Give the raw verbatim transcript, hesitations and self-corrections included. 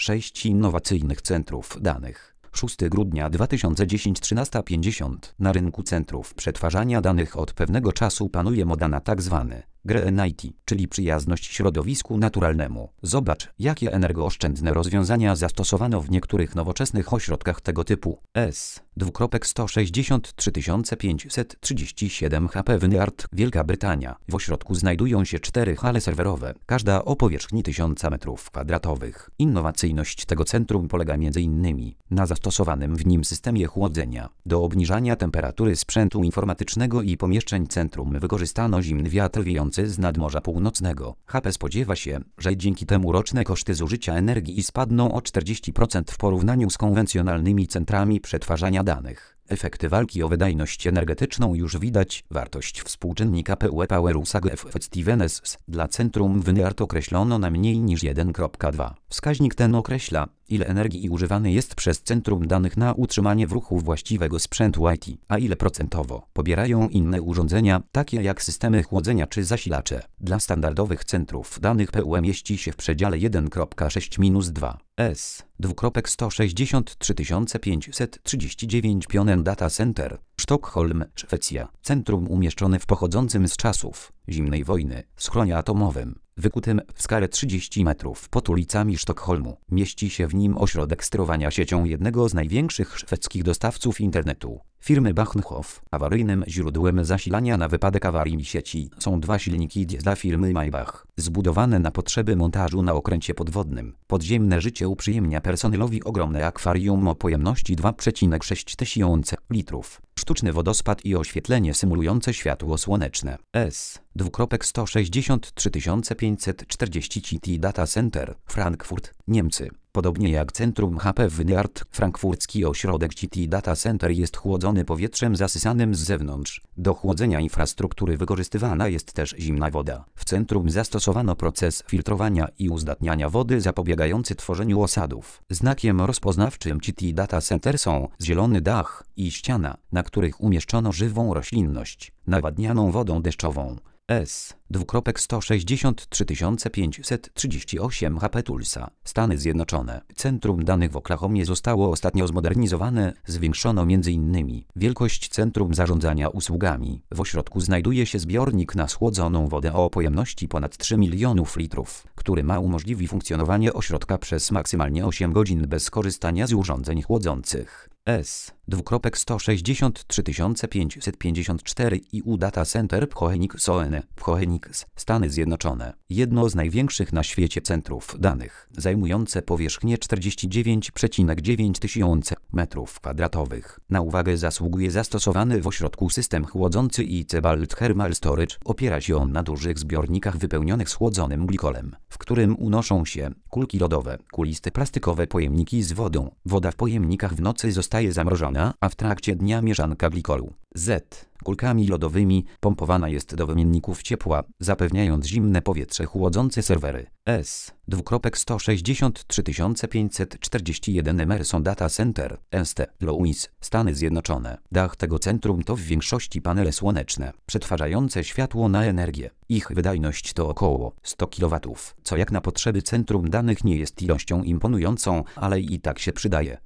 sześć innowacyjnych centrów danych. szóstego grudnia dwa tysiące dziesiątego trzynaście pięćdziesiąt. Na rynku centrów przetwarzania danych od pewnego czasu panuje moda na tzw. Green I T, czyli przyjazność środowisku naturalnemu. Zobacz, jakie energooszczędne rozwiązania zastosowano w niektórych nowoczesnych ośrodkach tego typu. S. sto sześćdziesiąt trzy tysiące pięćset trzydzieści siedem HP Wynyard, Wielka Brytania. W ośrodku znajdują się cztery hale serwerowe, każda o powierzchni tysiąc metrów kwadratowych. Innowacyjność tego centrum polega między innymi na zastosowanym w nim systemie chłodzenia. Do obniżania temperatury sprzętu informatycznego i pomieszczeń centrum wykorzystano zimny wiatr wiejący z nadmorza północnego. H P spodziewa się, że dzięki temu roczne koszty zużycia energii spadną o czterdzieści procent w porównaniu z konwencjonalnymi centrami przetwarzania danych. Efekty walki o wydajność energetyczną już widać. Wartość współczynnika P U E Power Usage Effectiveness dla centrum Wynyard określono na mniej niż jeden przecinek dwa. Wskaźnik ten określa, ile energii używany jest przez centrum danych na utrzymanie w ruchu właściwego sprzętu I T, a ile procentowo pobierają inne urządzenia, takie jak systemy chłodzenia czy zasilacze. Dla standardowych centrów danych P U E mieści się w przedziale jeden przecinek sześć do dwa. S. sto sześćdziesiąt trzy tysiące pięćset trzydzieści dziewięć Pionen Data Center, Sztokholm, Szwecja. Centrum umieszczone w pochodzącym z czasów zimnej wojny schronie atomowym, wykutym w skalę trzydzieści metrów pod ulicami Sztokholmu. Mieści się w nim ośrodek sterowania siecią jednego z największych szwedzkich dostawców internetu, firmy Bahnhof. Awaryjnym źródłem zasilania na wypadek awarii sieci są dwa silniki diesla firmy Maybach, zbudowane na potrzeby montażu na okręcie podwodnym. Podziemne życie uprzyjemnia personelowi ogromne akwarium o pojemności dwa przecinek sześć tysiące litrów. Sztuczny wodospad i oświetlenie symulujące światło słoneczne. S. sto sześćdziesiąt trzy tysiące pięćset czterdzieści G T Data Center, Frankfurt, Niemcy. Podobnie jak centrum H P Wynyard, frankfurcki ośrodek G T Data Center jest chłodzony powietrzem zasysanym z zewnątrz. Do chłodzenia infrastruktury wykorzystywana jest też zimna woda. W centrum zastosowano proces filtrowania i uzdatniania wody zapobiegający tworzeniu osadów. Znakiem rozpoznawczym G T Data Center są zielony dach i ściana, na których umieszczono żywą roślinność, nawadnianą wodą deszczową. S. sto sześćdziesiąt trzy tysiące pięćset trzydzieści osiem HP Tulsa, Stany Zjednoczone. Centrum danych w Oklahomie zostało ostatnio zmodernizowane. Zwiększono między innymi wielkość centrum zarządzania usługami. W ośrodku znajduje się zbiornik na schłodzoną wodę o pojemności ponad trzy milionów litrów, który ma umożliwić funkcjonowanie ośrodka przez maksymalnie osiem godzin bez korzystania z urządzeń chłodzących. S. sto sześćdziesiąt trzy tysiące pięćset pięćdziesiąt cztery I U Data Center w Phoenix, w Phoenix, Stany Zjednoczone. Jedno z największych na świecie centrów danych, zajmujące powierzchnię czterdzieści dziewięć przecinek dziewięć tysiące metrów kwadratowych. Na uwagę zasługuje zastosowany w ośrodku system chłodzący I C Balt Thermal Storage. Opiera się on na dużych zbiornikach wypełnionych schłodzonym glikolem, w którym unoszą się kulki lodowe, kuliste plastikowe pojemniki z wodą. Woda w pojemnikach w nocy zostaje zamrożona, a w trakcie dnia mieszanka glikolu Z kulkami lodowymi pompowana jest do wymienników ciepła, zapewniając zimne powietrze chłodzące serwery. S. sto sześćdziesiąt trzy tysiące pięćset czterdzieści jeden Emerson Data Center, Saint Louis, Stany Zjednoczone. Dach tego centrum to w większości panele słoneczne, przetwarzające światło na energię. Ich wydajność to około sto kilowatów, co jak na potrzeby centrum danych nie jest ilością imponującą, ale i tak się przydaje.